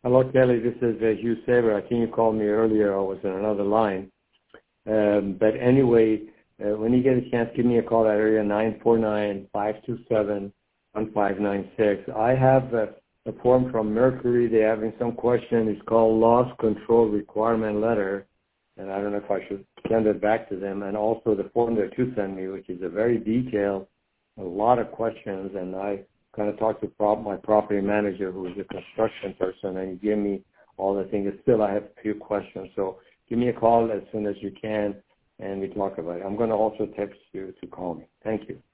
Hello, Kelly. This is Hugh Saber. I think you called me earlier. I was on another line. But anyway, when you get a chance, give me a call at area 949-527-1596. I have a form from Mercury. They're having some question. It's called Loss Control Requirement Letter. And I don't know if I should send it back to them. And also the form that you sent me, which is a very detailed, a lot of questions. And I kind of talked to my property manager, who is a construction person, and he gave me all the things. Still, I have a few questions. So give me a call as soon as you can, and we talk about it. I'm going to also text you to call me. Thank you.